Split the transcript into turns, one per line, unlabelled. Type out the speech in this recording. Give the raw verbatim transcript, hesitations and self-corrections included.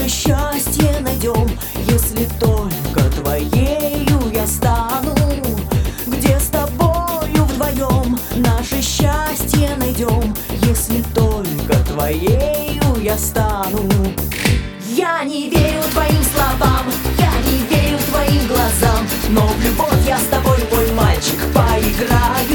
наше счастье найдем, если только твоею я стану. Где с тобою вдвоем наше счастье найдем, если только твоею я стану. Я не верю твоим словам, я не верю твоим глазам, но в любовь я с тобой, мой мальчик, поиграю.